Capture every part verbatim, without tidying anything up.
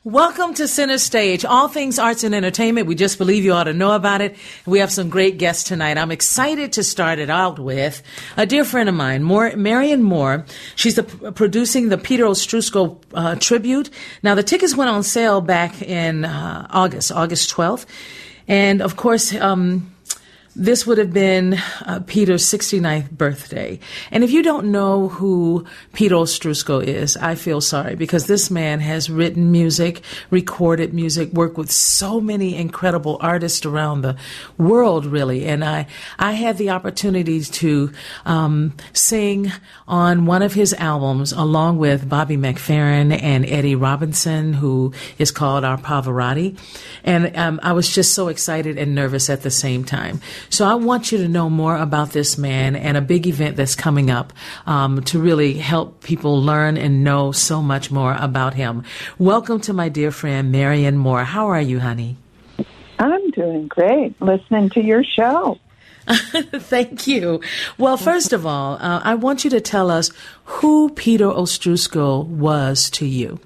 Welcome to Center Stage, all things arts and entertainment. We just believe you ought to know about it. We have some great guests tonight. I'm excited to start it out with a dear friend of mine, More, Marion Moore. She's the, producing the Peter Ostrusko uh, tribute. Now, the tickets went on sale back in uh, August, August twelfth. And, of course, um, this would have been uh, Peter's sixty-ninth birthday. And if you don't know who Peter Ostrusko is, I feel sorry, because this man has written music, recorded music, worked with so many incredible artists around the world, really. And I, I had the opportunity to um, sing on one of his albums along with Bobby McFerrin and Eddie Robinson, who is called Our Pavarotti. And um, I was just so excited and nervous at the same time. So I want you to know more about this man and a big event that's coming up um, to really help people learn and know so much more about him. Welcome to my dear friend, Marion Moore. How are you, honey? I'm doing great, listening to your show. Thank you. Well, first of all, uh, I want you to tell us who Peter Ostrusko was to you.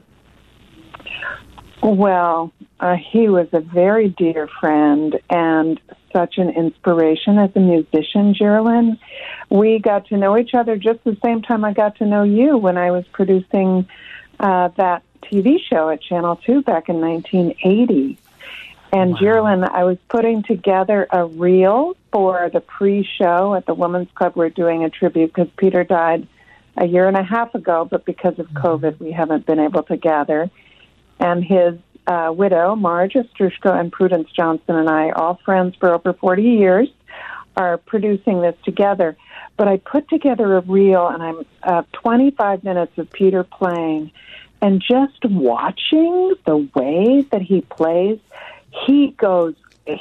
Well, uh, he was a very dear friend and such an inspiration as a musician, Geraldine. We got to know each other just the same time I got to know you when I was producing uh, that T V show at Channel two back in nineteen eighty. And wow. Geraldine, I was putting together a reel for the pre-show at the Women's Club. We're doing a tribute because Peter died a year and a half ago, but because of mm-hmm. COVID, we haven't been able to gather. And his uh, widow, Marge Ostrusko, and Prudence Johnson and I, all friends for over forty years, are producing this together. But I put together a reel, and I'm uh, twenty-five minutes of Peter playing, and just watching the way that he plays, he goes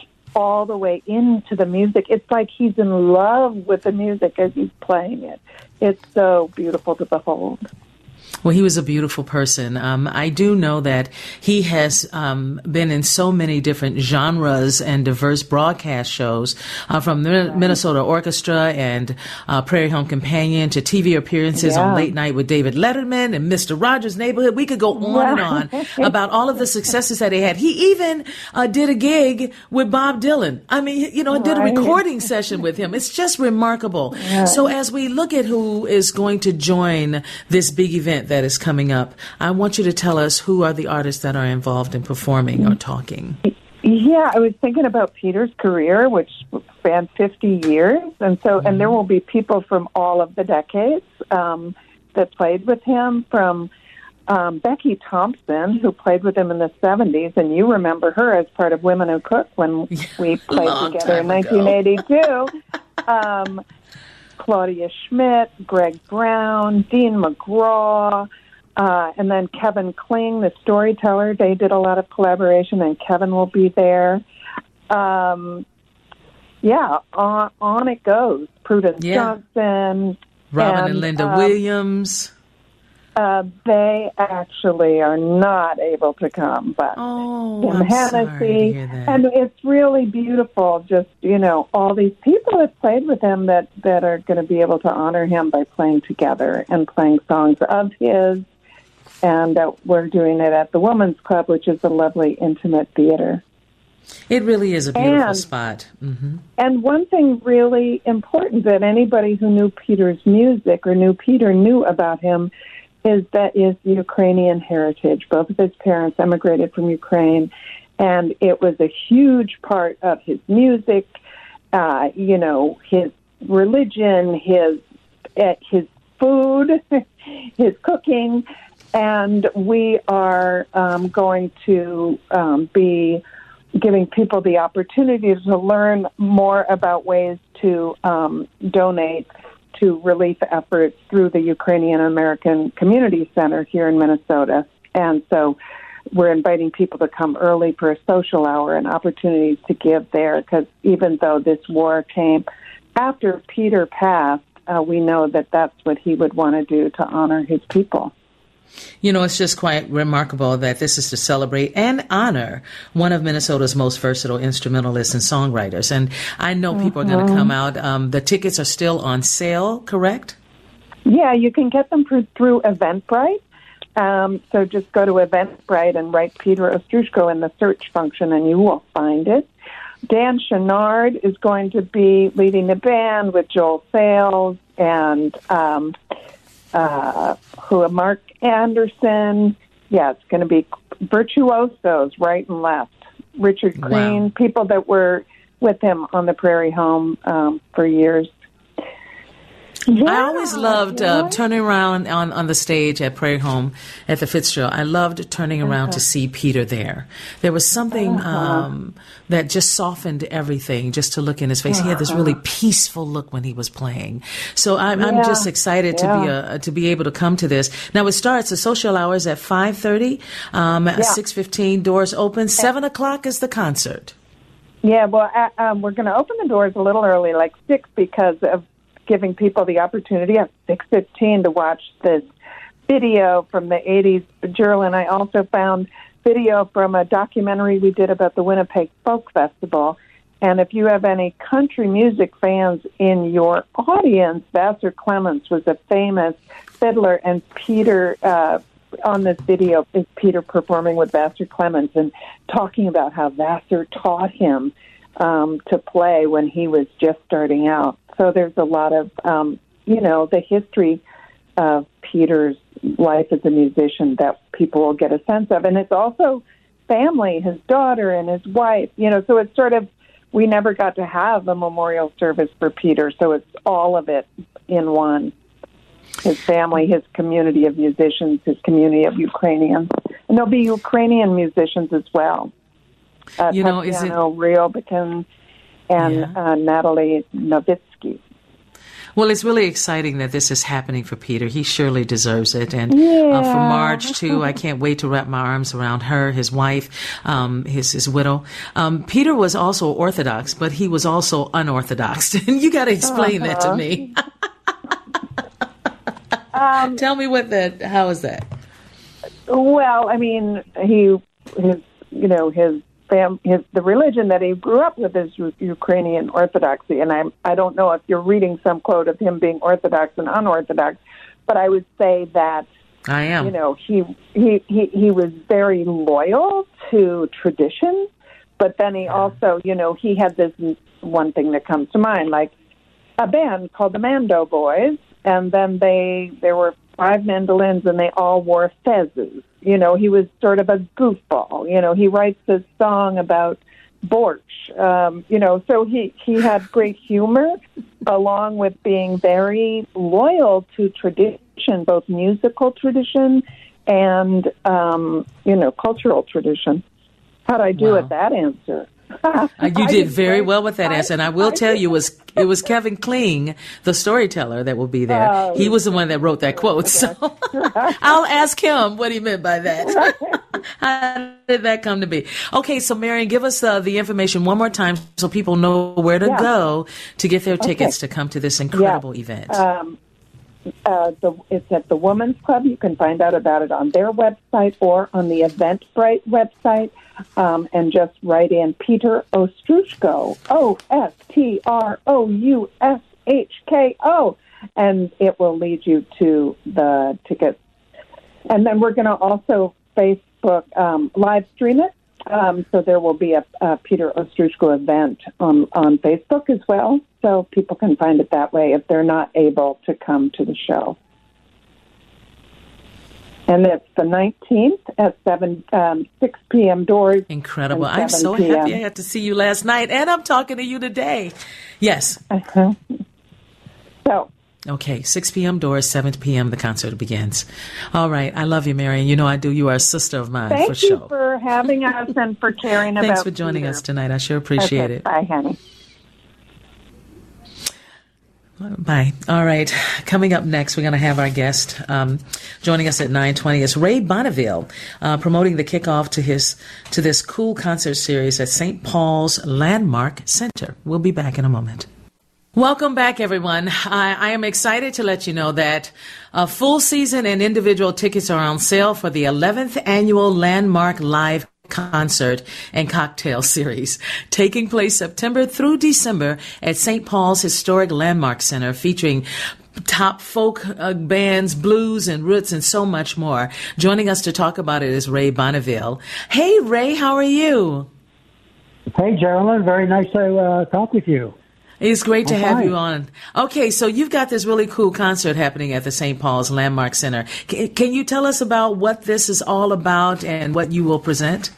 all the way into the music. It's like he's in love with the music as he's playing it. It's so beautiful to behold. Well, he was a beautiful person. Um, I do know that he has um, been in so many different genres and diverse broadcast shows, uh, from the right. Minnesota Orchestra and uh, Prairie Home Companion to T V appearances yeah. on Late Night with David Letterman and Mister Rogers' Neighborhood. We could go on right. and on about all of the successes that he had. He even uh, did a gig with Bob Dylan. I mean, you know, right. did a recording session with him. It's just remarkable. Right. So as we look at who is going to join this big event that is coming up, I want you to tell us who are the artists that are involved in performing or talking. Yeah, I was thinking about Peter's career, which spanned fifty years, and so mm-hmm. and there will be people from all of the decades um, that played with him, from um, Becky Thompson, who played with him in the seventies, and you remember her as part of Women Who Cook when we played together in nineteen eighty-two. um, Claudia Schmidt, Greg Brown, Dean McGraw, uh, and then Kevin Kling, the storyteller. They did a lot of collaboration, and Kevin will be there. Um, yeah, on, on it goes. Prudence yeah. Johnson. Robin and, and Linda um, Williams. Uh, they actually are not able to come, but oh, Tim I'm Hennessy, sorry to hear that. And it's really beautiful. Just, you know, all these people that played with him that that are going to be able to honor him by playing together and playing songs of his. And uh, we're doing it at the Women's Club, which is a lovely, intimate theater. It really is a beautiful and, spot. Mm-hmm. And one thing really important that anybody who knew Peter's music or knew Peter knew about him is that is Ukrainian heritage. Both of his parents emigrated from Ukraine, and it was a huge part of his music, uh, you know, his religion, his uh, his food, his cooking, and we are um, going to um, be giving people the opportunity to learn more about ways to um, donate to relief efforts through the Ukrainian American Community Center here in Minnesota. And so we're inviting people to come early for a social hour and opportunities to give there, because even though this war came after Peter passed, uh, we know that that's what he would want to do to honor his people. You know, it's just quite remarkable that this is to celebrate and honor one of Minnesota's most versatile instrumentalists and songwriters. And I know people mm-hmm. are going to come out. Um, the tickets are still on sale, correct? Yeah, you can get them through, through Eventbrite. Um, so just go to Eventbrite and write Peter Ostroushko in the search function, and you will find it. Dan Chenard is going to be leading the band with Joel Sales and um, uh, who Mark Anderson. Yeah, it's going to be virtuosos right and left. Richard Green, wow. People that were with him on the Prairie Home um, for years. Yeah, I always loved yeah. uh, turning around on, on the stage at Prairie Home at the Fitzgerald. I loved turning around uh-huh. to see Peter there. There was something uh-huh. um, that just softened everything just to look in his face. Uh-huh. He had this really peaceful look when he was playing. So I'm, yeah. I'm just excited yeah. to be a, to be able to come to this. Now it starts, the social hours at five thirty, um, yeah. six fifteen, doors open, seven o'clock is the concert. Yeah, well, uh, um, we're going to open the doors a little early, like six, because of giving people the opportunity at six fifteen to watch this video from the eighties. Gerald and I also found video from a documentary we did about the Winnipeg Folk Festival. And if you have any country music fans in your audience, Vassar Clements was a famous fiddler, and Peter, uh, on this video, is Peter performing with Vassar Clements and talking about how Vassar taught him um, to play when he was just starting out. So there's a lot of, um, you know, the history of Peter's life as a musician that people will get a sense of. And it's also family, his daughter and his wife, you know, so it's sort of, we never got to have a memorial service for Peter, so it's all of it in one. His family, his community of musicians, his community of Ukrainians. And there'll be Ukrainian musicians as well. Uh, you know, Tatiana is it... Ryobikin and yeah. uh, Natalie Novitsky. Well, it's really exciting that this is happening for Peter. He surely deserves it. And yeah. uh, for Marge, too, I can't wait to wrap my arms around her, his wife, um, his, his widow. Um, Peter was also Orthodox, but he was also unorthodox. And you got to explain uh-huh. that to me. um, Tell me what that, how is that? Well, I mean, he, his, you know, his, Fam, his, the religion that he grew up with is U- Ukrainian Orthodoxy, and I I don't know if you're reading some quote of him being Orthodox and unorthodox, but I would say that I am. You know, he he he, he was very loyal to tradition, but then he also, you know, he had this one thing that comes to mind, like a band called the Mando Boys, and then they there were five mandolins, and they all wore fezzes. You know, he was sort of a goofball. You know, he writes this song about borscht. Um, you know, so he, he had great humor along with being very loyal to tradition, both musical tradition and, um, you know, cultural tradition. How'd I do wow. at that answer? Uh, you did very well with that answer, and I will tell you, it was it was Kevin Kling, the storyteller, that will be there. Oh, he was the one that wrote that quote, so I'll ask him what he meant by that. How did that come to be? Okay, so Marion, give us uh, the information one more time so people know where to yeah. go to get their tickets okay. to come to this incredible yeah. event. Um, uh, the, it's at the Women's Club. You can find out about it on their website or on the Eventbrite website. Um, and just write in Peter Ostroushko, O S T R O U S H K O, and it will lead you to the tickets. And then we're going to also Facebook um, live stream it, um, so there will be a, a Peter Ostroushko event on, on Facebook as well, so people can find it that way if they're not able to come to the show. And it's the nineteenth at seven, um, six p.m. doors. Incredible. I'm so happy I got to see you last night, and I'm talking to you today. Yes. Uh-huh. So. Okay, six p.m. doors, seven p.m. the concert begins. All right. I love you, Marion. You know I do. You are a sister of mine, Thank for sure. Thank you for having us and for caring Thanks about Thanks for joining Peter. us tonight. I sure appreciate okay, it. Bye, honey. Bye. All right. Coming up next, we're going to have our guest um, joining us at nine twenty. It's Ray Bonneville, uh, promoting the kickoff to his to this cool concert series at Saint Paul's Landmark Center. We'll be back in a moment. Welcome back, everyone. I, I am excited to let you know that uh, full season and individual tickets are on sale for the eleventh annual Landmark Live concert and cocktail series taking place September through December at Saint Paul's Historic Landmark Center, featuring top folk uh, bands, blues and roots, and so much more. Joining us to talk about it is Ray Bonneville. Hey, Ray, how are you? Hey, Geraldine. Very nice to uh, talk with you. It's great to I'm have fine. you on. Okay, so you've got this really cool concert happening at the Saint Paul's Landmark Center. C- can you tell us about what this is all about and what you will present?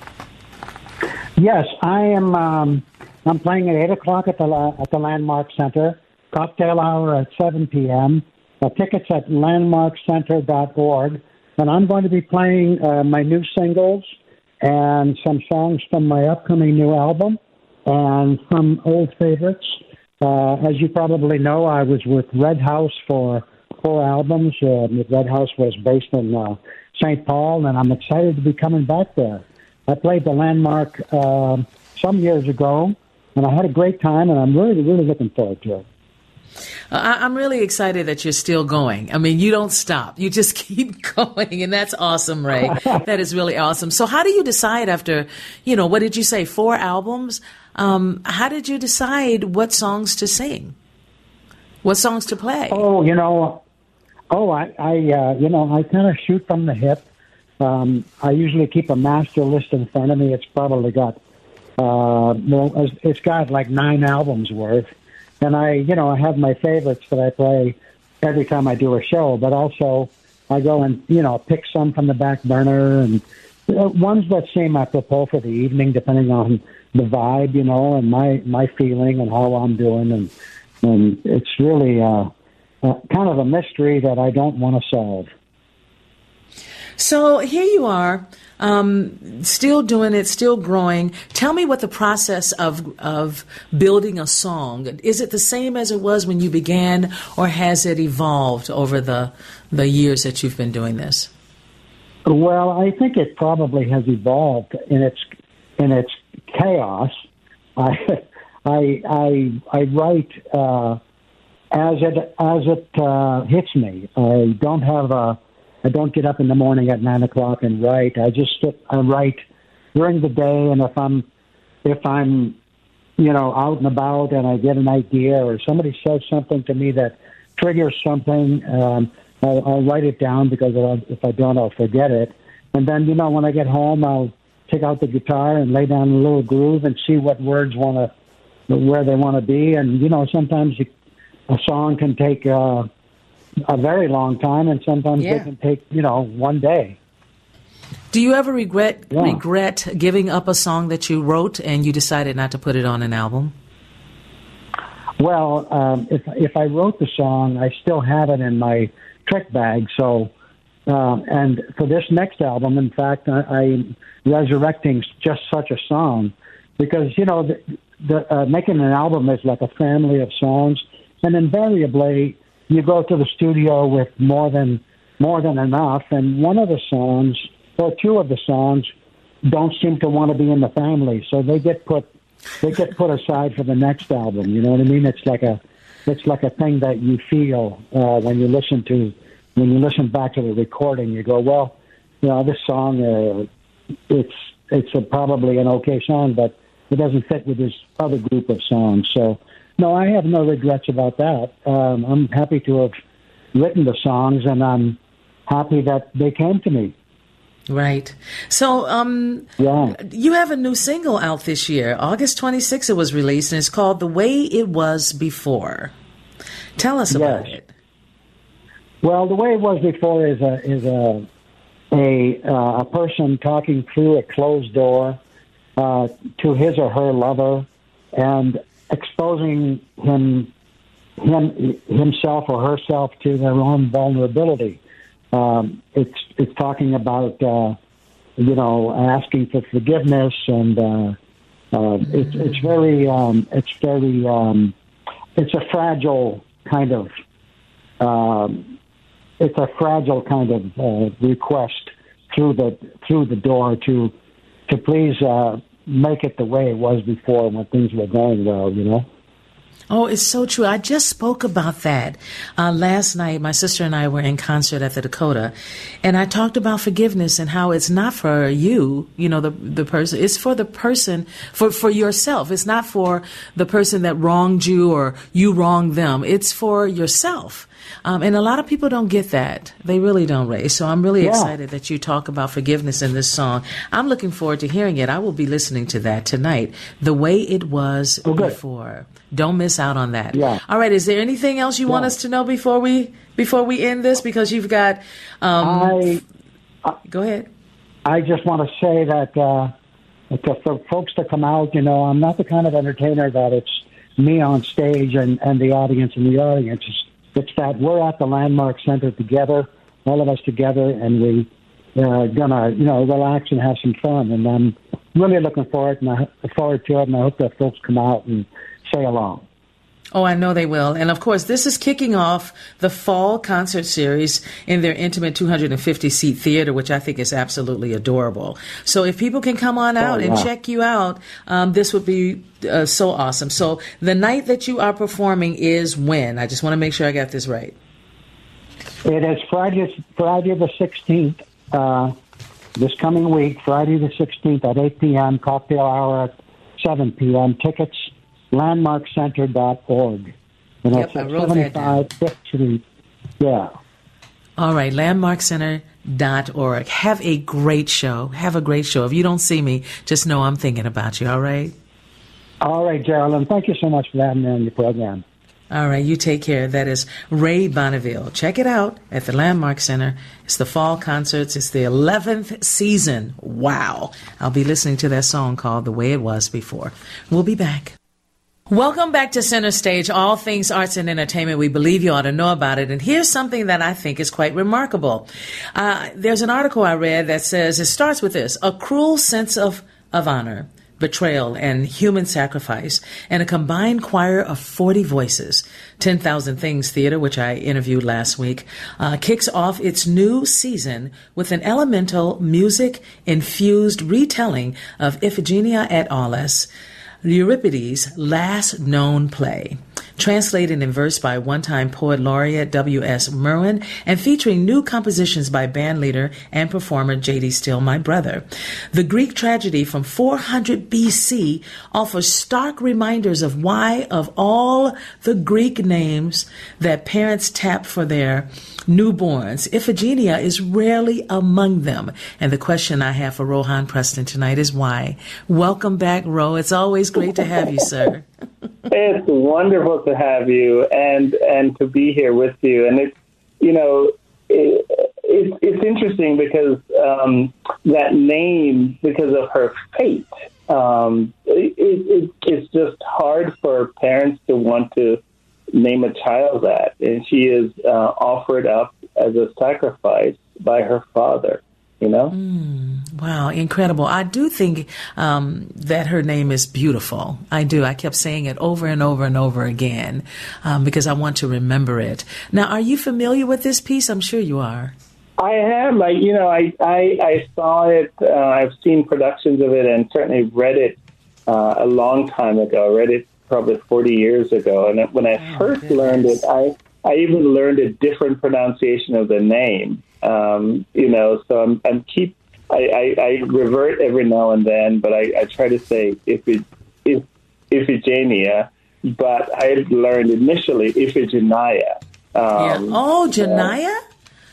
Yes, I am. Um, I'm playing at eight o'clock at the La- at the Landmark Center. Cocktail hour at seven p.m. Uh, tickets at landmark center dot org. And I'm going to be playing uh, my new singles and some songs from my upcoming new album and some old favorites. Uh, as you probably know, I was with Red House for four albums. Uh, Red House was based in uh, Saint Paul, and I'm excited to be coming back there. I played the Landmark uh, some years ago, and I had a great time, and I'm really, really looking forward to it. I- I'm really excited that you're still going. I mean, you don't stop. You just keep going, and that's awesome, Ray. That is really awesome. So how do you decide after, you know, what did you say, four albums? Um, how did you decide what songs to sing? What songs to play? Oh, you know, oh, I, I uh, you know, I kind of shoot from the hip. Um, I usually keep a master list in front of me. It's probably got, uh, well, it's- it's got like nine albums worth. And I, you know, I have my favorites that I play every time I do a show, but also I go and, you know, pick some from the back burner and uh, ones that seem apropos for the evening, depending on the vibe, you know, and my, my feeling and how I'm doing. And, and it's really uh, uh, kind of a mystery that I don't want to solve. So here you are, um, still doing it, still growing. Tell me what the process of of building a song, is it the same as it was when you began, or has it evolved over the the years that you've been doing this? Well, I think it probably has evolved in its in its chaos. I I I, I write uh, as it as it uh, hits me. I don't have a I don't get up in the morning at nine o'clock and write. I just sit, I write during the day, and if I'm if I'm you know out and about and I get an idea or somebody says something to me that triggers something, um, I'll, I'll write it down because if I don't, I'll forget it. And then you know when I get home, I'll take out the guitar and lay down a little groove and see what words want to where they want to be. And you know sometimes a song can take. Uh, a very long time, and sometimes Yeah. they can take, you know, one day. Do you ever regret Yeah. regret giving up a song that you wrote and you decided not to put it on an album? Well, um, if if I wrote the song, I still have it in my trick bag. So, um, and for this next album, in fact, I, I'm resurrecting just such a song because you know, the, the, uh, making an album is like a family of songs, and invariably you go to the studio with more than more than enough, and one of the songs or two of the songs don't seem to want to be in the family, so they get put they get put aside for the next album. You know what I mean? It's like a it's like a thing that you feel uh, when you listen to when you listen back to the recording. You go, well, you know, this song uh, it's it's a, probably an okay song, but it doesn't fit with this other group of songs. So. No, I have no regrets about that. Um, I'm happy to have written the songs, and I'm happy that they came to me. Right. So, um, Yeah. you have a new single out this year. August twenty-sixth it was released, and it's called The Way It Was Before. Tell us about Yes. it. Well, the way it was before is a is a a, uh, a person talking through a closed door uh, to his or her lover, and exposing him, him himself or herself to their own vulnerability. Um, it's it's talking about uh, you know asking for forgiveness, and uh, uh, it's it's very um, it's very um, it's a fragile kind of um, it's a fragile kind of uh, request through the through the door to to please. Uh, make it the way it was before when things were going well, you know? Oh, it's so true. I just spoke about that uh, last night. My sister and I were in concert at the Dakota, and I talked about forgiveness and how it's not for you, you know, the the person. It's for the person, for, for yourself. It's not for the person that wronged you or you wronged them. It's for yourself. Um, and a lot of people don't get that. They really don't, Ray. So I'm really yeah. excited that you talk about forgiveness in this song. I'm looking forward to hearing it. I will be listening to that tonight, the way it was oh, before. Don't miss out on that. Yeah. All right. Is there anything else you yeah. want us to know before we before we end this? Because you've got. Um, I, I go ahead. I just want to say that uh, to, for folks to come out, you know, I'm not the kind of entertainer that it's me on stage and, and the audience and the audience. It's, it's that we're at the Landmark Center together, all of us together, and we uh, gonna you know relax and have some fun. And I'm really looking forward and I forward to it, and I hope that folks come out and say along. Oh, I know they will. And of course, this is kicking off the fall concert series in their intimate two hundred fifty seat theater, which I think is absolutely adorable. So if people can come on out oh, yeah. and check you out, um, this would be uh, so awesome. So the night that you are performing is when? I just want to make sure I got this right. It is Friday, Friday the sixteenth, uh, this coming week, Friday the sixteenth at eight p.m., cocktail hour at seven p.m. Tickets, landmark center dot org. You know, yep, I wrote that down. Fifth Street. Yeah. All right, landmark center dot org. Have a great show. Have a great show. If you don't see me, just know I'm thinking about you, all right? All right, Geraldine. Thank you so much for having me on your program. All right, you take care. That is Ray Bonneville. Check it out at the Landmark Center. It's the fall concerts. It's the eleventh season. Wow. I'll be listening to that song called The Way It Was Before. We'll be back. Welcome back to Center Stage, all things arts and entertainment. We believe you ought to know about it. And here's something that I think is quite remarkable. Uh, there's an article I read that says, it starts with this: a cruel sense of, of honor, betrayal, and human sacrifice, and a combined choir of forty voices. ten thousand Things Theater, which I interviewed last week, uh, kicks off its new season with an elemental music-infused retelling of Iphigenia et Aulis, Euripides' last known play, translated in verse by one-time poet laureate W S Merwin and featuring new compositions by bandleader and performer J D Steele, my brother. The Greek tragedy from four hundred B C offers stark reminders of why, of all the Greek names that parents tap for their newborns, Iphigenia is rarely among them. And the question I have for Rohan Preston tonight is why. Welcome back, Ro. It's always great to have you, sir. It's wonderful to have you and and to be here with you. And it's, you know, it, it, it's interesting because um, that name, because of her fate, um, it, it, it's just hard for parents to want to name a child that. And she is uh, offered up as a sacrifice by her father. You know? Mm, wow, incredible. I do think um, that her name is beautiful. I do. I kept saying it over and over and over again um, because I want to remember it. Now, are you familiar with this piece? I'm sure you are. I am. I, you know, I, I, I saw it. Uh, I've seen productions of it and certainly read it uh, a long time ago. I read it probably forty years ago. And when I oh, first goodness. learned it, I, I even learned a different pronunciation of the name. Um, you know, so I'm, I'm keep, I, I, I revert every now and then, but I, I try to say if it, if, Iphigenia, but I learned initially Iphigenia. Um, yeah. Oh, Janaya? Uh,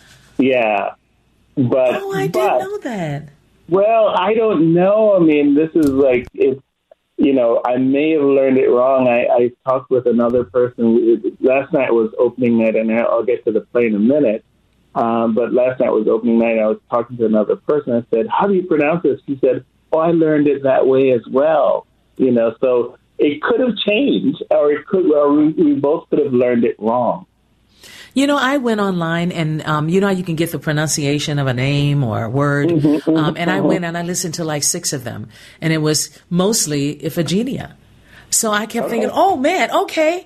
yeah. But, oh, I but, didn't know that. Well, I don't know. I mean, this is like, it's, you know, I may have learned it wrong. I, I talked with another person. Last night was opening night, and I'll get to the play in a minute. Um, but last night was opening night, and I was talking to another person. I said, how do you pronounce this? He said, oh, I learned it that way as well. You know, so it could have changed, or it could, or we, we both could have learned it wrong. You know, I went online and, um, you know, how you can get the pronunciation of a name or a word. Mm-hmm, mm-hmm, um, and I mm-hmm. went and I listened to like six of them, and it was mostly Iphigenia. So I kept okay. thinking, oh, man, okay,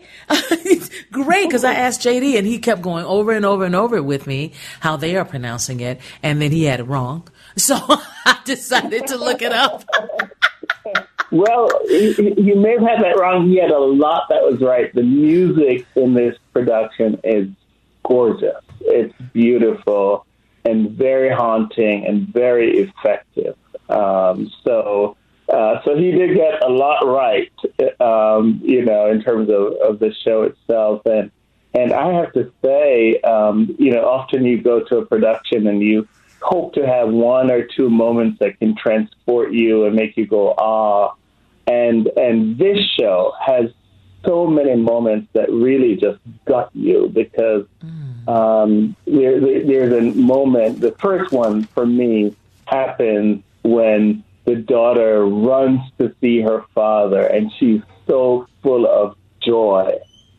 great, because I asked J D, and he kept going over and over and over with me how they are pronouncing it, and then he had it wrong. So I decided to look it up. Well, you, you may have had that wrong. He had a lot that was right. The music in this production is gorgeous. It's beautiful and very haunting and very effective. Um, so, uh, so he did get a lot right, um, you know, in terms of, of the show itself. And and I have to say, um, you know, often you go to a production and you hope to have one or two moments that can transport you and make you go, ah. And and this show has so many moments that really just gut you because mm. um, there, there's a moment, the first one for me happens when the daughter runs to see her father and she's so full of joy.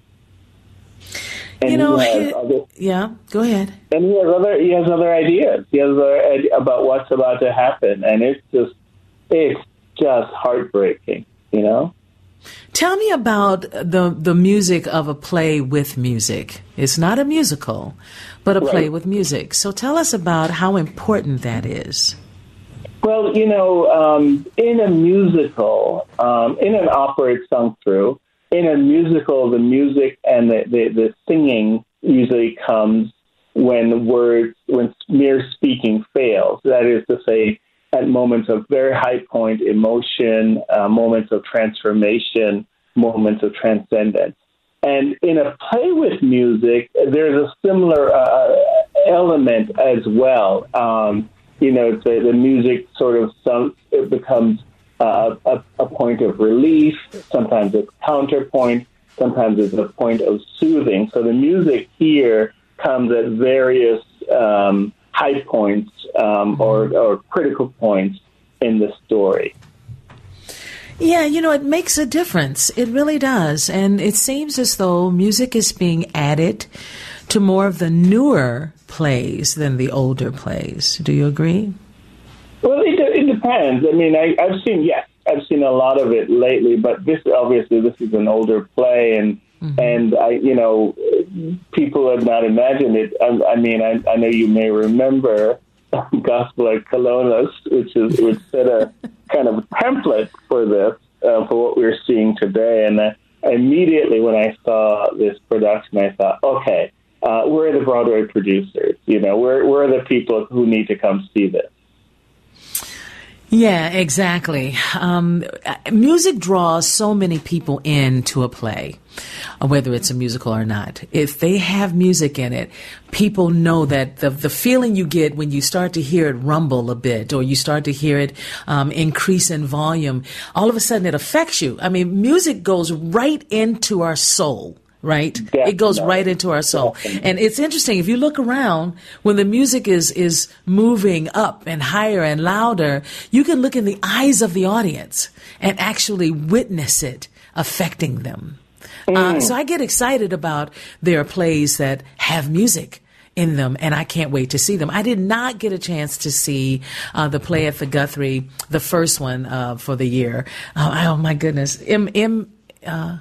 And you know, he other, yeah, go ahead. And he has other he has other ideas. He has other ideas about what's about to happen, and it's just it's just heartbreaking, you know. Tell me about the the music of a play with music. It's not a musical, but a play right. with music. So tell us about how important that is. Well, you know, um, in a musical, um, in an opera, it's sung through. In a musical, the music and the, the, the singing usually comes when words, when mere speaking fails. That is to say, at moments of very high point emotion, uh, moments of transformation, moments of transcendence. And in a play with music, there's a similar uh, element as well. Um, you know, the, the music sort of some, it becomes Uh, a, a point of relief, sometimes it's counterpoint, sometimes it's a point of soothing. So the music here comes at various um, high points um, or, or critical points in the story. Yeah, you know, it makes a difference. It really does. And it seems as though music is being added to more of the newer plays than the older plays. Do you agree? Well, it, it depends. I mean, I, I've seen, yes, I've seen a lot of it lately, but this, obviously, this is an older play, and, mm-hmm. and I, you know, people have not imagined it. I, I mean, I, I know you may remember Gospel at Colonus, which is, which set a kind of template for this, uh, for what we're seeing today. And uh, immediately when I saw this production, I thought, okay, uh, where are the Broadway producers? You know, where, where are the people who need to come see this? Yeah, exactly. Um, music draws so many people into a play, whether it's a musical or not. If they have music in it, people know that the the feeling you get when you start to hear it rumble a bit, or you start to hear it um, increase in volume, all of a sudden it affects you. I mean, music goes right into our soul. Right? Definitely. It goes right into our soul. Definitely. And it's interesting, if you look around, when the music is, is moving up and higher and louder, you can look in the eyes of the audience and actually witness it affecting them. Mm. Uh, so I get excited about their plays that have music in them, and I can't wait to see them. I did not get a chance to see uh, the play at the Guthrie, the first one uh, for the year. Uh, oh, my goodness. M. M. Uh,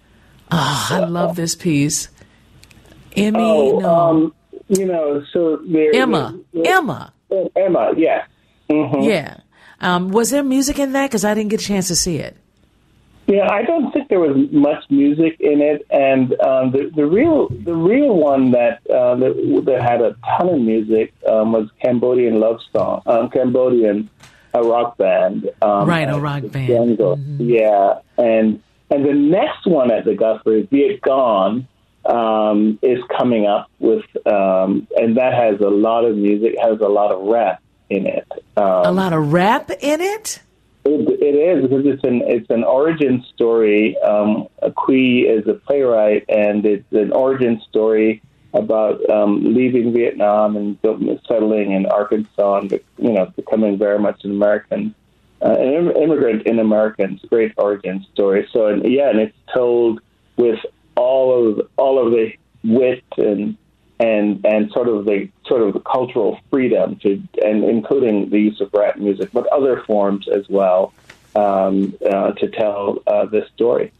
Oh, I love this piece. Emmy, oh, no. Um, you know, so there, Emma, there, there, Emma. Emma, yeah. Mm-hmm. Yeah. Um, was there music in that? Because I didn't get a chance to see it. Yeah, I don't think there was much music in it, and um, the the real the real one that uh, that, that had a ton of music um, was Cambodian Love Song, um, Cambodian a rock band. Um, right, a rock band. Mm-hmm. Yeah, and. And the next one at the Guthrie, Viet Gone, um, is coming up with, um, and that has a lot of music, has a lot of rap in it. Um, a lot of rap in it? It, it is, because it's an it's an origin story. Um, Quy is a playwright, and it's an origin story about um, leaving Vietnam and settling in Arkansas, and you know, becoming very much an American. Uh, an immigrant in America. It's a great origin story. So, and, yeah, and it's told with all of all of the wit and and and sort of the sort of the cultural freedom to, and including the use of rap music, but other forms as well, um, uh, to tell uh, this story.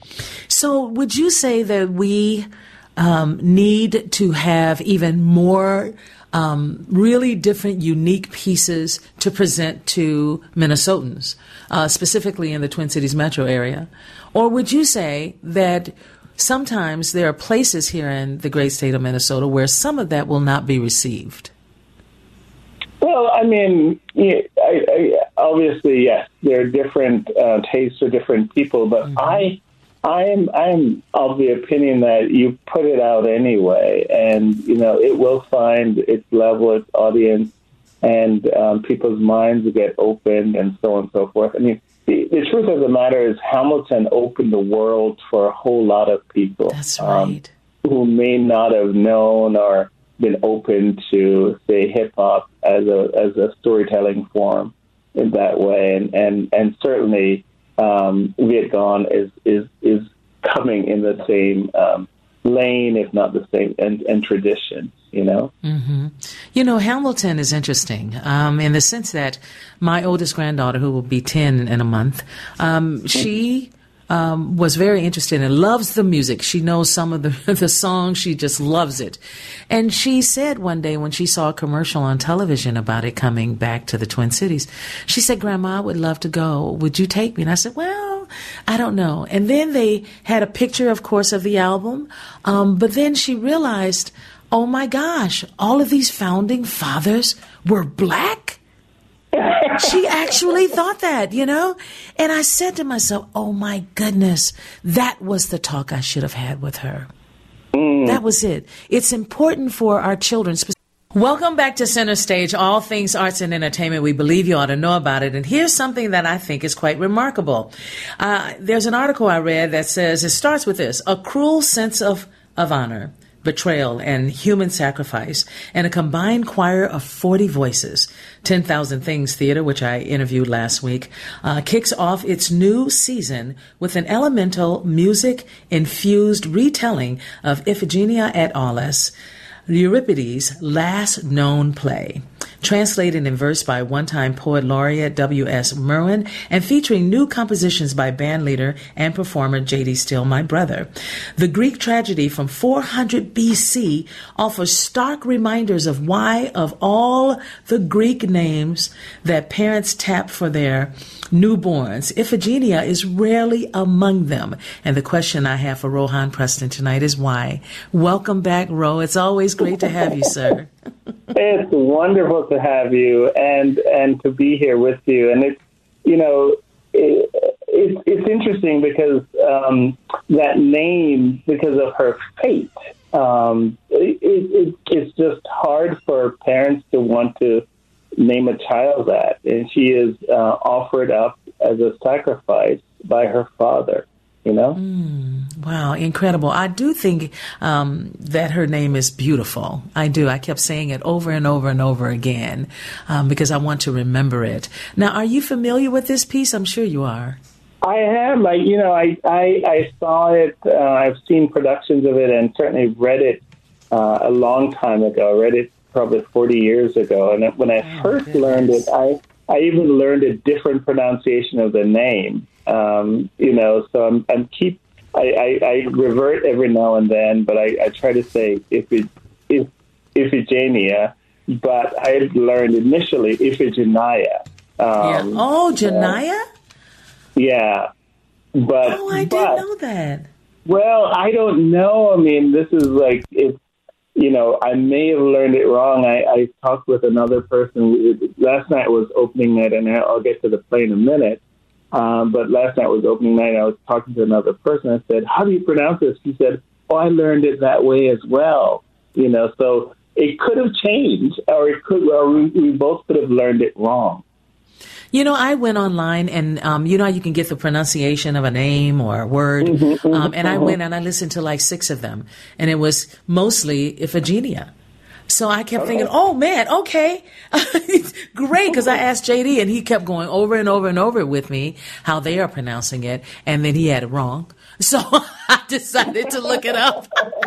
So, would you say that we um, need to have even more um, really different, unique pieces to present to Minnesotans, uh, specifically in the Twin Cities metro area? Or would you say that sometimes there are places here in the great state of Minnesota where some of that will not be received? Well, I mean, yeah, I, I, obviously, yes, there are different uh, tastes for different people, but mm-hmm. I, I'm, I'm of the opinion that you put it out anyway, and you know, it will find its level, its audience, and um, people's minds will get opened, and so on and so forth. I mean, the, the truth of the matter is, Hamilton opened the world for a whole lot of people. That's right. Um, who may not have known or been open to, say, hip hop as a as a storytelling form in that way, and and and certainly um, Viet Gone is is is coming in the same um, lane, if not the same, and, and tradition. You know, mm-hmm. You know, Hamilton is interesting um, in the sense that my oldest granddaughter, who will be ten in a month, um, she. Um, was very interested and loves the music. She knows some of the, the songs. She just loves it. And she said one day when she saw a commercial on television about it coming back to the Twin Cities, she said, Grandma, I would love to go. Would you take me? And I said, well, I don't know. And then they had a picture, of course, of the album. Um, but then she realized, oh my gosh, all of these founding fathers were black? She actually thought that, you know? And I said to myself, oh my goodness, that was the talk I should have had with her. Mm. That was it. It's important for our children. Welcome back to Center Stage, all things arts and entertainment. We believe you ought to know about it. And here's something that I think is quite remarkable. Uh, there's an article I read that says, it starts with this, a cruel sense of, of honor, betrayal, and human sacrifice, and a combined choir of forty voices. ten thousand Things Theater, which I interviewed last week, uh, kicks off its new season with an elemental music-infused retelling of Iphigenia et Aulis, Euripides' last known play, translated in verse by one-time poet laureate W S Merwin and featuring new compositions by bandleader and performer J D Steele, my brother. The Greek tragedy from four hundred B C offers stark reminders of why, of all the Greek names that parents tap for their newborns, Iphigenia is rarely among them. And the question I have for Rohan Preston tonight is why. Welcome back, Ro. It's always great to have you, sir. It's wonderful to have you and and to be here with you. And it's, you know, it, it, it's interesting because um, that name, because of her fate, um, it, it, it's just hard for parents to want to name a child that. And she is uh, offered up as a sacrifice by her father. You know? Mm, wow, incredible. I do think um, that her name is beautiful. I do. I kept saying it over and over and over again um, because I want to remember it. Now, are you familiar with this piece? I'm sure you are. I am. I, you know, I, I, I saw it. Uh, I've seen productions of it and certainly read it uh, a long time ago. I read it probably forty years ago. And when I oh, first goodness. learned it, I, I even learned a different pronunciation of the name. Um, you know, so I'm, I'm keep, I, I, I revert every now and then, but I, I try to say if it, if, Iphigenia, but I learned initially Iphigenia. Um, yeah. Oh, Janaya? Yeah. But, oh, I but, didn't know that. Well, I don't know. I mean, this is like, it's, you know, I may have learned it wrong. I, I talked with another person. Last night was opening night, and I'll get to the play in a minute. Um, but last night was opening night, and I was talking to another person. I said, how do you pronounce this? He said, oh, I learned it that way as well. You know, so it could have changed, or it could, or we, we both could have learned it wrong. You know, I went online and, um, you know, how you can get the pronunciation of a name or a word. Mm-hmm, mm-hmm, um, and I mm-hmm. went and I listened to like six of them, and it was mostly Iphigenia. So I kept okay. thinking, oh, man, okay, great, because I asked J D, and he kept going over and over and over with me how they are pronouncing it, and then he had it wrong. So I decided to look it up.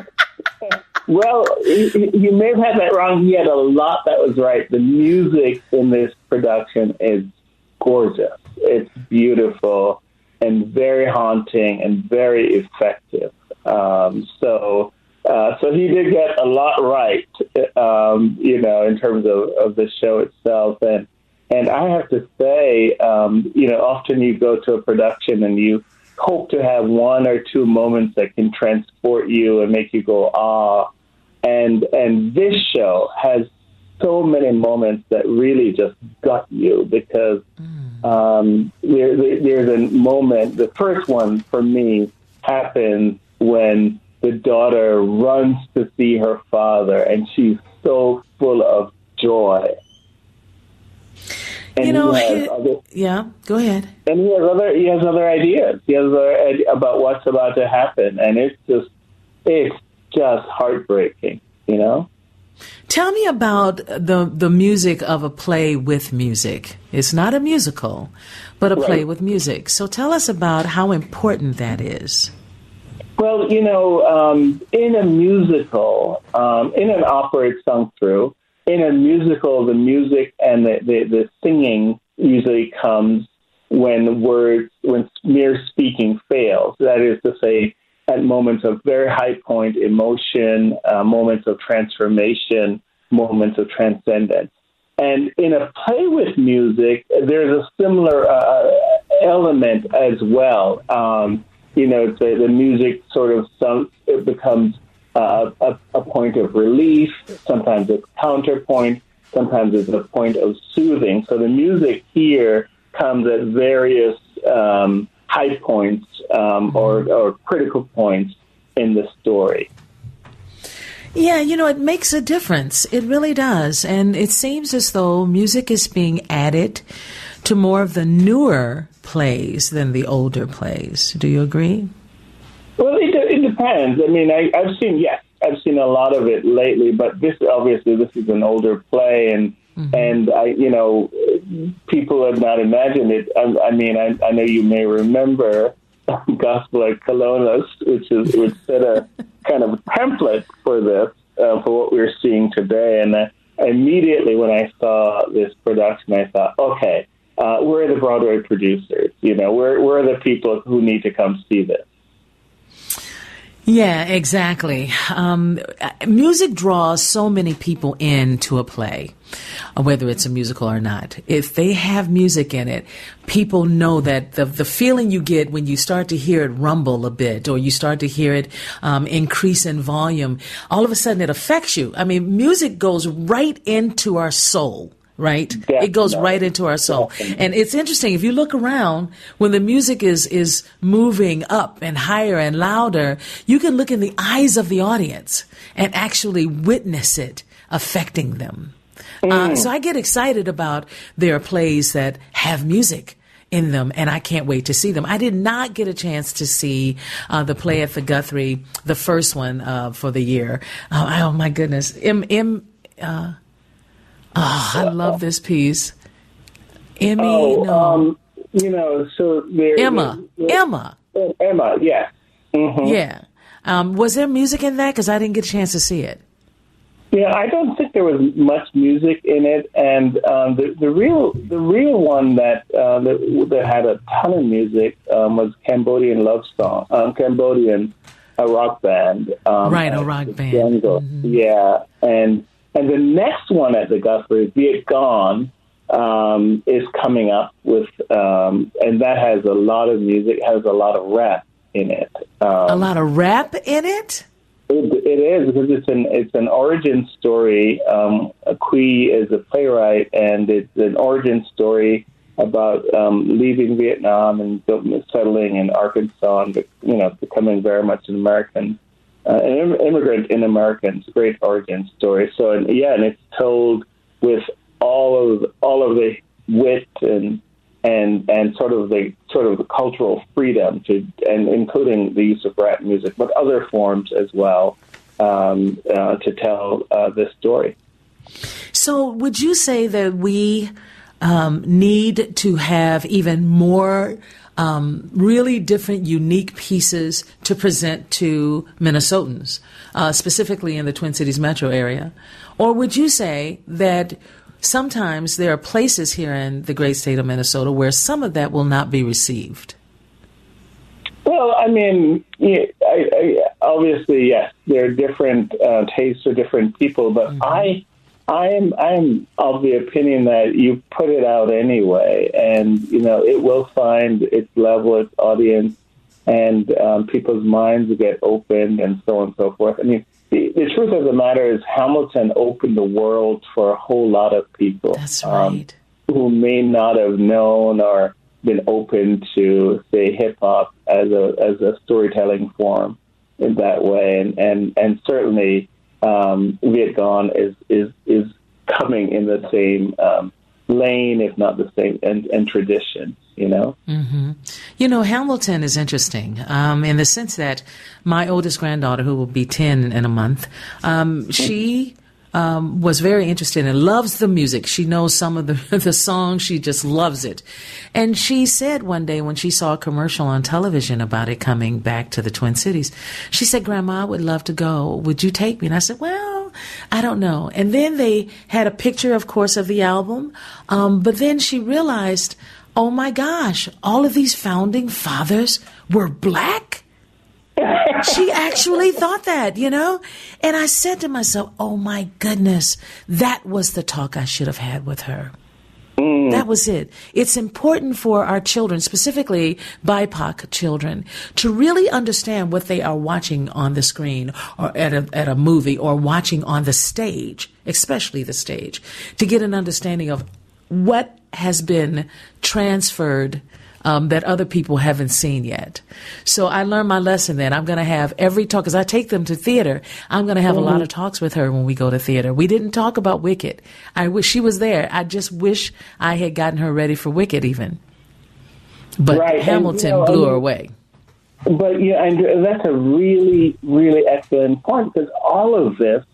Well, you may have had that wrong. He had a lot that was right. The music in this production is gorgeous. It's beautiful and very haunting and very effective. Um, so Uh, so he did get a lot right, um, you know, in terms of, of the show itself. And and I have to say, um, you know, often you go to a production and you hope to have one or two moments that can transport you and make you go, ah. And and this show has so many moments that really just gut you because mm. um, there, there's a moment, the first one for me happens when the daughter runs to see her father, and she's so full of joy. And you know, he he, other, yeah, go ahead. And he has other he has other ideas. He has other ideas about what's about to happen, and it's just it's just heartbreaking, you know. Tell me about the the music of a play with music. It's not a musical, but a play right. with music. So tell us about how important that is. Well, you know, um, in a musical, um, in an opera, it's sung through. In a musical, the music and the, the, the singing usually comes when words, when mere speaking fails. That is to say, at moments of very high point emotion, uh, moments of transformation, moments of transcendence. And in a play with music, there's a similar uh, element as well. Um, You know, the, the music sort of some, it becomes uh, a, a point of relief. Sometimes it's counterpoint. Sometimes it's a point of soothing. So the music here comes at various um, high points um, or, or critical points in the story. Yeah, you know, it makes a difference. It really does. And it seems as though music is being added to more of the newer plays than the older plays. Do you agree? Well, it, it depends. I mean, I, I've seen, yes, I've seen a lot of it lately, but this, obviously, this is an older play, and, mm-hmm. and I, you know, people have not imagined it. I, I mean, I, I know you may remember Gospel at Colonus, which is, which set a kind of template for this, uh, for what we're seeing today. And uh, immediately when I saw this production, I thought, okay, Uh, we're the Broadway producers, you know, we're, we're the people who need to come see this. Yeah, exactly. Um, music draws so many people into a play, whether it's a musical or not. If they have music in it, people know that the the feeling you get when you start to hear it rumble a bit, or you start to hear it um, increase in volume, all of a sudden it affects you. I mean, music goes right into our soul. Right? Definitely. It goes right into our soul. Definitely. And it's interesting, if you look around, when the music is, is moving up and higher and louder, you can look in the eyes of the audience and actually witness it affecting them. Mm. Uh, so I get excited about their plays that have music in them, and I can't wait to see them. I did not get a chance to see uh, the play at the Guthrie, the first one uh, for the year. Uh, oh, my goodness. M. M. Uh, Oh, I love this piece. Emmy, oh, no. Um, you know, so there, Emma, there, there, Emma. Emma, yeah. Mm-hmm. Yeah. Um, was there music in that? Because I didn't get a chance to see it. Yeah, I don't think there was much music in it, and um, the the real the real one that uh, that, that had a ton of music um, was Cambodian Love Song, um, Cambodian a rock band. Um, right, a rock band. Mm-hmm. Yeah, and. And the next one at the Guthrie, Viet Gone, um, is coming up with, um, and that has a lot of music, has a lot of rap in it. Um, a lot of rap in it? It, it is, because it's an it's an origin story. Um, Quy is a playwright, and it's an origin story about um, leaving Vietnam and settling in Arkansas, and you know, becoming very much an American. Uh, an immigrant in America. It's a great origin story. So, and, yeah, and it's told with all of all of the wit and and and sort of the sort of the cultural freedom to, and including the use of rap music, but other forms as well, um, uh, to tell uh, this story. So, would you say that we um, need to have even more Um, really different, unique pieces to present to Minnesotans, uh, specifically in the Twin Cities metro area? Or would you say that sometimes there are places here in the great state of Minnesota where some of that will not be received? Well, I mean, I, I, obviously, yes, there are different uh, tastes for different people, but mm-hmm. I, I am, I am of the opinion that you put it out anyway, and you know, it will find its level, its audience, and um, people's minds will get opened, and so on and so forth. I mean, the, the truth of the matter is, Hamilton opened the world for a whole lot of people. That's right. Um, who may not have known or been open to, say, hip hop as a as a storytelling form in that way, and and and certainly um, Viet Gone is is is coming in the same um, lane, if not the same, and, and tradition. You know, mm-hmm. You know, Hamilton is interesting um, in the sense that my oldest granddaughter, who will be ten in a month, um, she. Um, was very interested and loves the music. She knows some of the, the songs. She just loves it. And she said one day when she saw a commercial on television about it coming back to the Twin Cities, she said, Grandma, I would love to go. Would you take me? And I said, well, I don't know. And then they had a picture, of course, of the album. Um, but then she realized, oh my gosh, all of these founding fathers were black? She actually thought that, you know? And I said to myself, oh my goodness, that was the talk I should have had with her. Mm. That was it. It's important for our children, specifically B I P O C children, to really understand what they are watching on the screen or at a, at a movie or watching on the stage, especially the stage, to get an understanding of what has been transferred Um, that other people haven't seen yet. So I learned my lesson then. I'm going to have every talk, because I take them to theater. I'm going to have mm-hmm. a lot of talks with her when we go to theater. We didn't talk about Wicked. I wish she was there. I just wish I had gotten her ready for Wicked even. But right. Hamilton and, you know, blew I mean, her away. But yeah, and that's a really, really excellent point, because all of this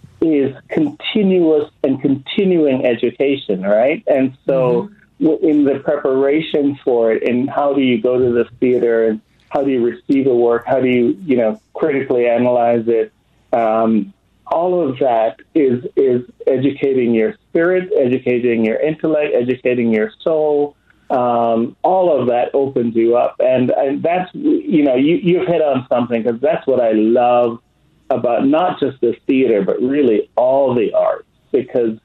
is continuous and continuing education, right? And so mm-hmm. in the preparation for it, and how do you go to the theater, and how do you receive a work, how do you, you know, critically analyze it, um, all of that is is educating your spirit, educating your intellect, educating your soul. Um, all of that opens you up, and, and that's, you know, you, you've hit on something, because that's what I love about not just the theater, but really all the arts, because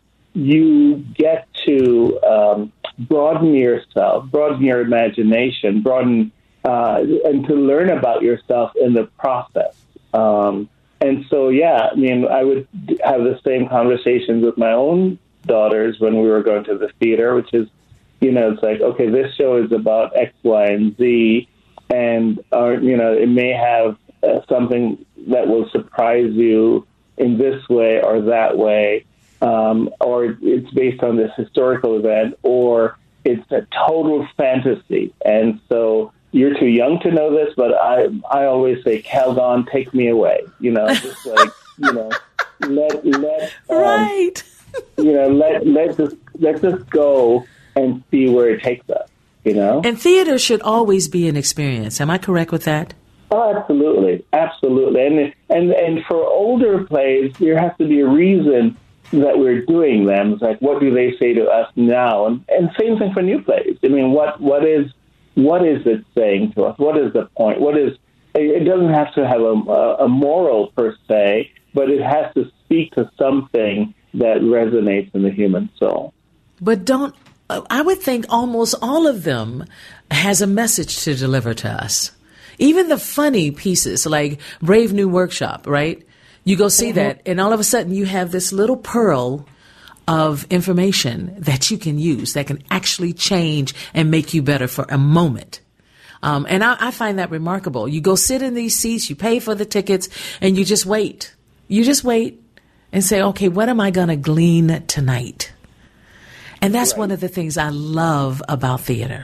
you get to um, broaden yourself, broaden your imagination, broaden uh, and to learn about yourself in the process. Um, and so, yeah, I mean, I would have the same conversations with my own daughters when we were going to the theater, which is, you know, it's like, okay, this show is about X, Y, and Z, and, uh, you know, it may have uh, something that will surprise you in this way or that way. Um, or it's based on this historical event, or it's a total fantasy. And so you're too young to know this, but I I always say, Calgon, take me away. You know, just like, you know, let, let, um, right. you know, let, let just, let us go and see where it takes us, you know? And theater should always be an experience. Am I correct with that? Oh, absolutely. Absolutely. And, and, and for older plays, there has to be a reason that we're doing them. It's like, what do they say to us now? And, and same thing for new plays. I mean, what what is what is it saying to us? What is the point? What is it? Doesn't have to have a, a moral per se, but it has to speak to something that resonates in the human soul. But don't I would think almost all of them has a message to deliver to us. Even the funny pieces, like Brave New Workshop, right? You go see mm-hmm. that, and all of a sudden you have this little pearl of information that you can use that can actually change and make you better for a moment. Um, and I, I find that remarkable. You go sit in these seats, you pay for the tickets, and you just wait. You just wait and say, okay, what am I going to glean tonight? And that's right. One of the things I love about theater,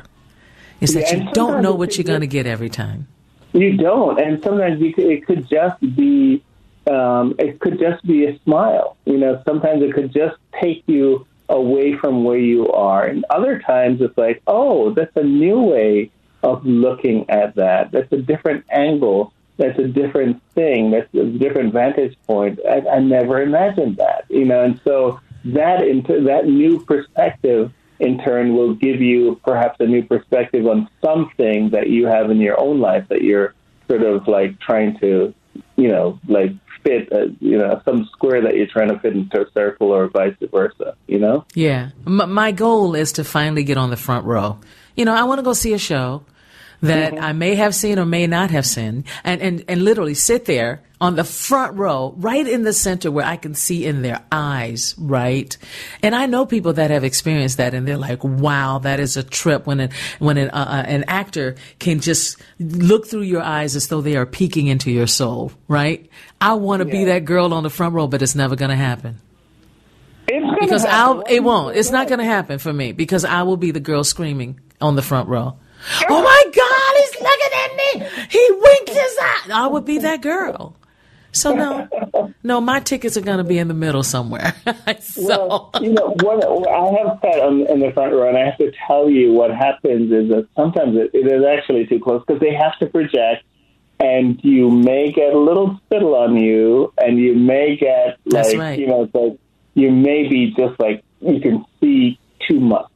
is that yeah, you don't know what you're going to get every time. You don't. And sometimes you could, it could just be Um, it could just be a smile. You know, sometimes it could just take you away from where you are. And other times it's like, oh, that's a new way of looking at that. That's a different angle. That's a different thing. That's a different vantage point. I, I never imagined that, you know. And so that into that new perspective in turn will give you perhaps a new perspective on something that you have in your own life that you're sort of like trying to, you know, like fit, a, you know, some square that you're trying to fit into a circle or vice versa, you know? Yeah. M- my goal is to finally get on the front row. You know, I want to go see a show that mm-hmm. I may have seen or may not have seen, and, and, and literally sit there on the front row, right in the center where I can see in their eyes, right? And I know people that have experienced that, and they're like, wow, that is a trip when, an, when an, uh, an actor can just look through your eyes as though they are peeking into your soul, right? I want to yeah. be that girl on the front row, but it's never going to happen. It's because happen. I'll, it won't. It's not going to happen for me because I will be the girl screaming on the front row. Oh my God, he's looking at me. He winked his eye. I would be that girl. So no, no, my tickets are going to be in the middle somewhere. so. Well, you know, what, I have sat on, in the front row, and I have to tell you what happens is that sometimes it, it is actually too close because they have to project, and you may get a little spittle on you, and you may get like, That's right. you know, it's like you may be just like you can see too much.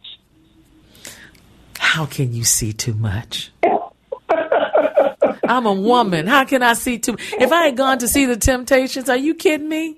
How can you see too much? I'm a woman. How can I see too? If I had gone to see the Temptations, are you kidding me?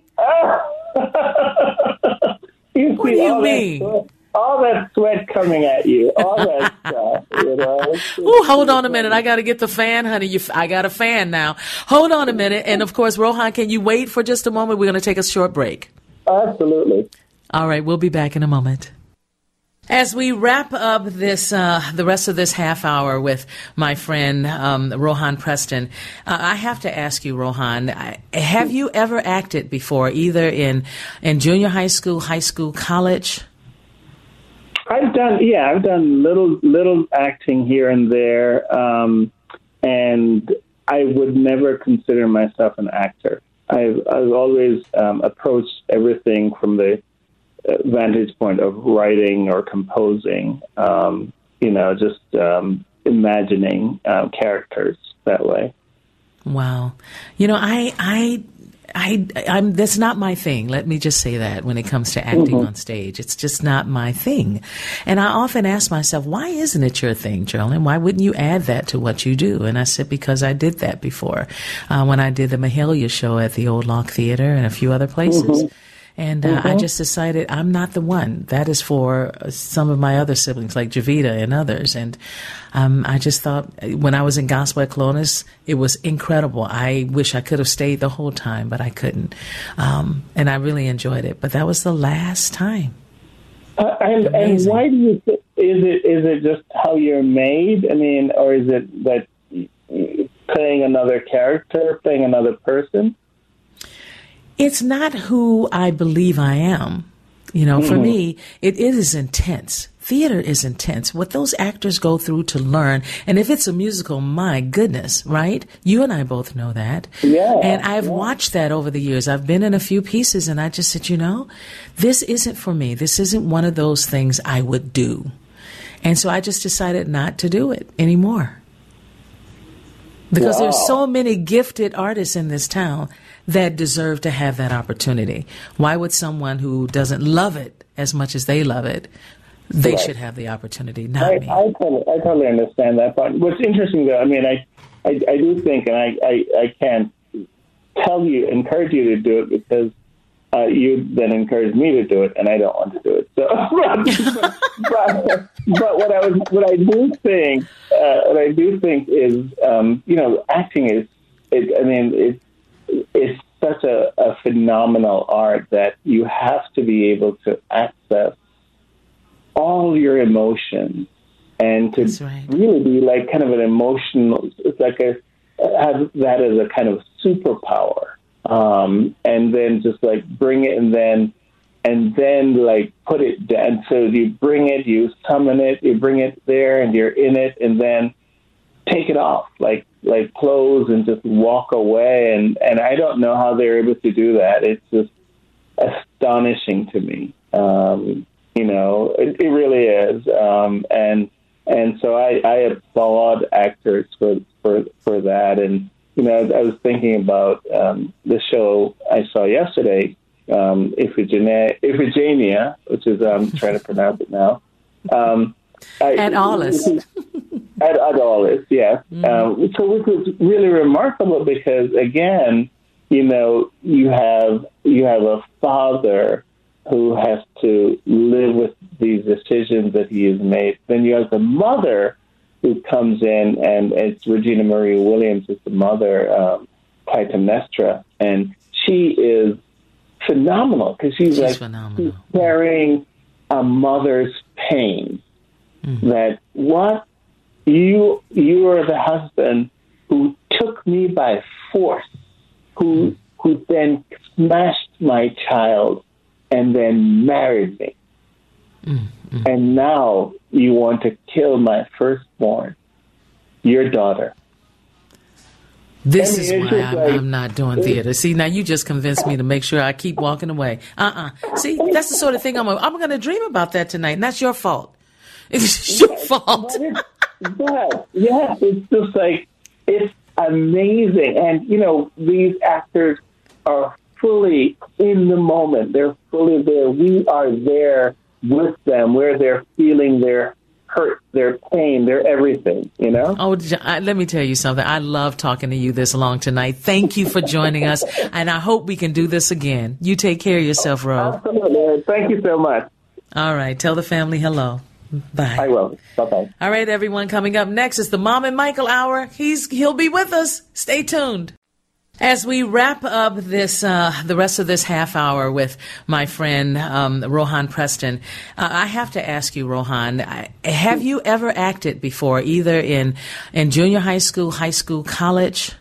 you what do you mean? That, all that sweat coming at you, all that stuff. You know? Ooh, hold on a minute. I got to get the fan, honey. You, I got a fan now. Hold on a minute. And of course, Rohan, can you wait for just a moment? We're going to take a short break. Absolutely. All right, we'll be back in a moment. As we wrap up this, uh, the rest of this half hour with my friend um, Rohan Preston, uh, I have to ask you, Rohan, have you ever acted before, either in in junior high school, high school, college? I've done, yeah, I've done little little acting here and there, um, and I would never consider myself an actor. I've I've always um, approached everything from the vantage point of writing or composing, um, you know, just um, imagining uh, characters that way. Wow. You know, I, I, I, I'm, that's not my thing. Let me just say that when it comes to acting mm-hmm. on stage, it's just not my thing. And I often ask myself, why isn't it your thing, Geraldine? Why wouldn't you add that to what you do? And I said, because I did that before, uh, when I did the Mahalia show at the Old Lock Theater and a few other places. Mm-hmm. And uh, mm-hmm. I just decided I'm not the one. That is for some of my other siblings, like Javita and others. And um, I just thought when I was in Gospel at Clonis, it was incredible. I wish I could have stayed the whole time, but I couldn't. Um, and I really enjoyed it. But that was the last time. Uh, and, and why do you think, is it, is it just how you're made? I mean, or is it that playing another character, playing another person? It's not who I believe I am. You know, mm-hmm. for me, it, it is intense. Theater is intense. What those actors go through to learn. And if it's a musical, my goodness, right? You and I both know that. Yeah. And I've yeah. watched that over the years. I've been in a few pieces and I just said, you know, this isn't for me. This isn't one of those things I would do. And so I just decided not to do it anymore. Because wow. there's so many gifted artists in this town that deserve to have that opportunity. Why would someone who doesn't love it as much as they love it, they right. should have the opportunity, not I, me. I totally, I totally understand that. But what's interesting, though, I mean, I, I, I do think, and I, I, I can't tell you, encourage you to do it because uh, you then encouraged me to do it, and I don't want to do it. So, but, but, but what I was, what I do think, uh, what I do think is, um, you know, acting is, it, I mean, it's. It's such a, a phenomenal art that you have to be able to access all your emotions and to right. really be like kind of an emotional, it's like a, have that as a kind of superpower. Um, and then just like bring it and then, and then like put it down. So you bring it, you summon it, you bring it there and you're in it and then take it off, like, like close and just walk away. And, and I don't know how they're able to do that. It's just astonishing to me. Um, you know, it, it really is. Um, and, and so I, I applaud actors for, for, for that. And, you know, I was thinking about, um, the show I saw yesterday, um, Iphigenia, Iphigenia, which is, I'm trying to pronounce it now. Um, I, and Aulis. at Adolis, yes. Mm-hmm. Um, so which was really remarkable because, again, you know, you have you have a father who has to live with these decisions that he has made. Then you have the mother who comes in, and it's Regina Marie Williams is the mother, um, Clytemnestra, and she is phenomenal because she's, she's like phenomenal. She's carrying a mother's pain. Mm-hmm. That what you you are the husband who took me by force, who who then smashed my child and then married me. Mm-hmm. And now you want to kill my firstborn, your daughter. This I mean, is why I'm, like, I'm not doing theater. See, now you just convinced me to make sure I keep walking away. Uh-uh. See, that's the sort of thing I'm I'm going to dream about that tonight, and that's your fault. It's your fault. Yeah, yeah, it's just like, it's amazing. And, you know, these actors are fully in the moment. They're fully there. We are there with them. We're there feeling their hurt, their pain, their everything, you know? Oh, let me tell you something. I love talking to you this long tonight. Thank you for joining us, and I hope we can do this again. You take care of yourself, Ro. Absolutely. Thank you so much. All right. Tell the family hello. Bye. I will. Bye-bye. All right, everyone. Coming up next is the Mom and Michael Hour. He's He'll be with us. Stay tuned. As we wrap up this, uh, the rest of this half hour with my friend um, Rohan Preston, uh, I have to ask you, Rohan, have you ever acted before, either in in junior high school, high school, college?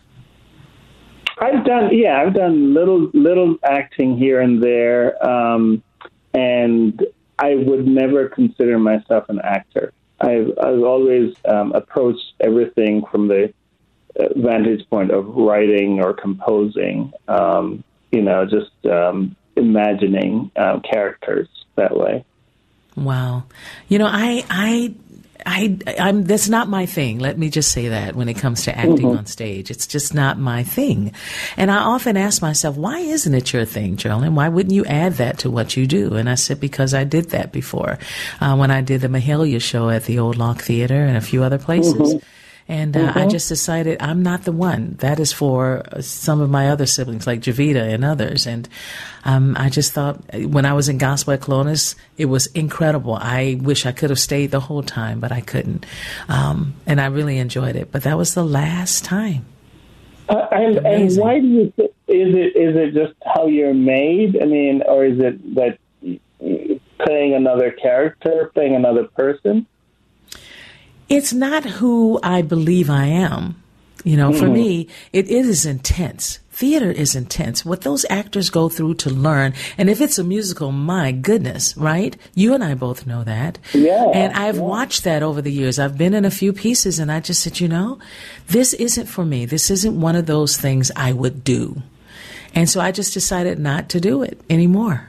I've done, yeah, I've done little little acting here and there, um, and I would never consider myself an actor. I've, I've always um, approached everything from the vantage point of writing or composing, um, you know, just um, imagining uh, characters that way. Wow. You know, I, I, I, I'm, that's not my thing. Let me just say that when it comes to acting mm-hmm. on stage, it's just not my thing. And I often ask myself, why isn't it your thing, Geraldine? Why wouldn't you add that to what you do? And I said, because I did that before, uh, when I did the Mahalia show at the Old Lock Theater and a few other places. Mm-hmm. And uh, mm-hmm. I just decided I'm not the one. That is for some of my other siblings, like Javita and others. And um, I just thought when I was in Gospel at Clonis, it was incredible. I wish I could have stayed the whole time, but I couldn't. Um, and I really enjoyed it. But that was the last time. Uh, and, and why do you think, is it, is it just how you're made? I mean, or is it that playing another character, playing another person? It's not who I believe I am. You know, mm-hmm. for me, it, it is intense. Theater is intense. What those actors go through to learn. And if it's a musical, my goodness, right? You and I both know that. Yeah. And I've yeah. watched that over the years. I've been in a few pieces and I just said, you know, this isn't for me. This isn't one of those things I would do. And so I just decided not to do it anymore.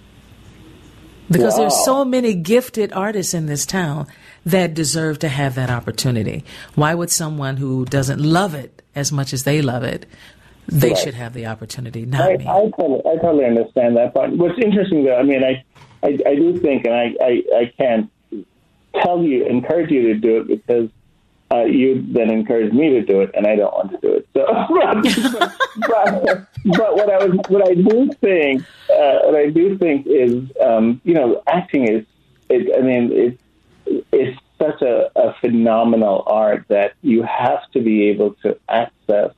Because wow. there's so many gifted artists in this town that deserve to have that opportunity. Why would someone who doesn't love it as much as they love it, they right. should have the opportunity, not I, me. I totally, I totally understand that. But what's interesting, though, I mean, I, I, I do think, and I, I, I can't tell you, encourage you to do it because uh, you then encouraged me to do it, and I don't want to do it. So, but, but, but what I was, what I do think, uh, what I do think is, um, you know, acting is, it, I mean, it's. It's such a, a phenomenal art that you have to be able to access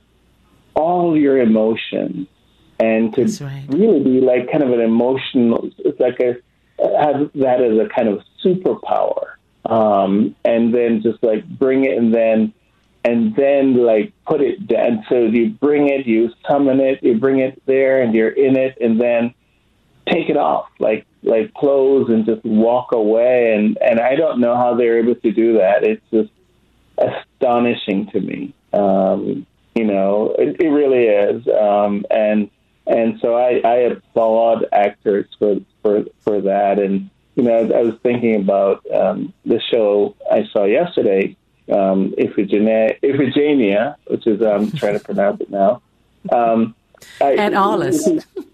all your emotions and to right. really be like kind of an emotional, it's like a, have that as a kind of superpower. Um, and then just like bring it and then, and then like put it down. So you bring it, you summon it, you bring it there and you're in it and then take it off, like, like close and just walk away. And, and I don't know how they're able to do that. It's just astonishing to me. Um, you know, it, it really is. Um, and, and so I, I applaud actors for, for, for that. And, you know, I was thinking about, um, the show I saw yesterday, um, Iphigenia, Iphigenia, which is, I'm trying to pronounce it now. Um, I, At Aulus.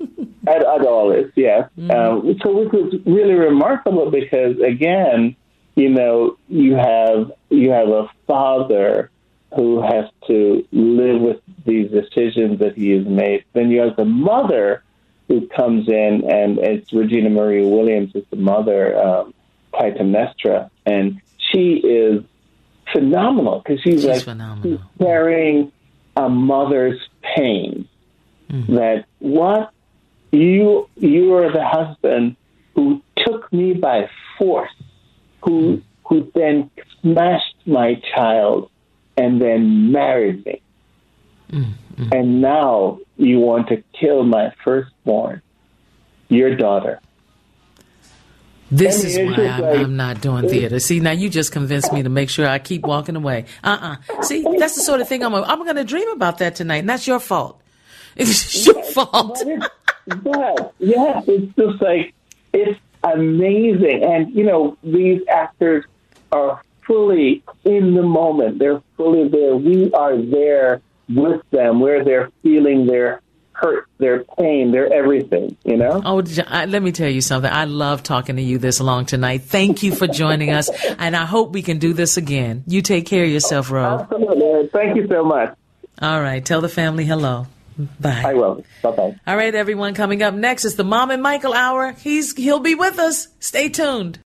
At Adolis, yes. Mm. Um, so which was really remarkable because, again, you know, you have you have a father who has to live with these decisions that he has made. Then you have the mother who comes in, and it's Regina Marie Williams is the mother, um, Clytemnestra, and she is phenomenal because she's, she's like phenomenal. She's carrying a mother's pain. Mm-hmm. That what you you are the husband who took me by force, who who then smashed my child and then married me. Mm-hmm. And now you want to kill my firstborn, your daughter. This I mean, is why I'm, like, I'm not doing theater. See, now you just convinced me to make sure I keep walking away. Uh-uh. See, that's the sort of thing I'm I'm going to dream about that tonight, and that's your fault. It's your fault. Yeah, yeah, it's just like, it's amazing. And, you know, these actors are fully in the moment. They're fully there. We are there with them. We're there feeling their hurt, their pain, their everything, you know? Oh, I, let me tell you something. I love talking to you this long tonight. Thank you for joining us, and I hope we can do this again. You take care of yourself, Ro. Absolutely. Thank you so much. All right. Tell the family hello. Bye. I will. Bye-bye. All right, everyone. Coming up next is the Mom and Michael Hour. He's He'll be with us. Stay tuned.